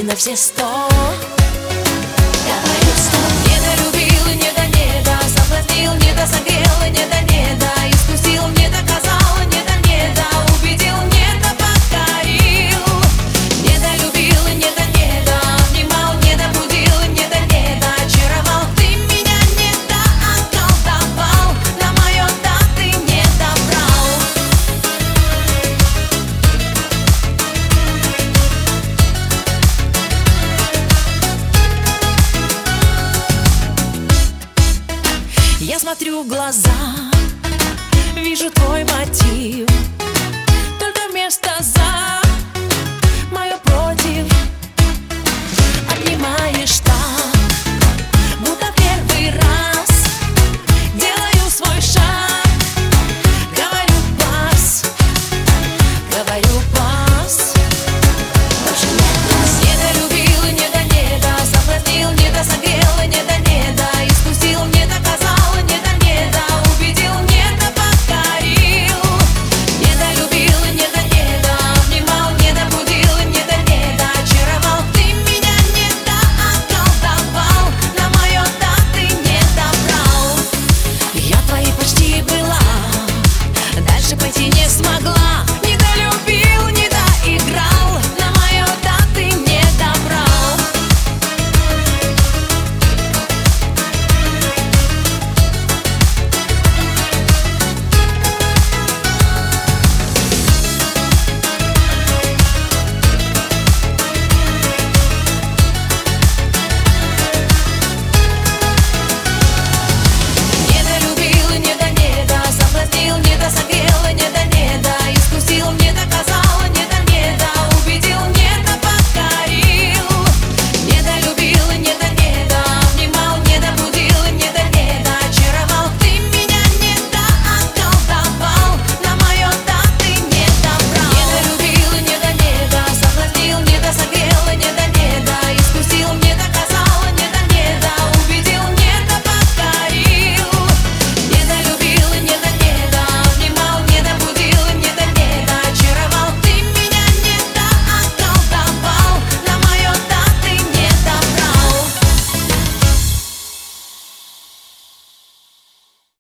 не на все 100. Говорю, что недолюбил и не-да, соблазнил, не-да, согрел и не-да, искусил, не доказал, не-да, убедил, не-да, покорил. Недолюбил и не-да, обнимал, не-да, будил, не-да, очаровал. Ты меня не-да, околдовал, на мое да ты не добрал. Я смотрю в глаза, вижу твой мотив.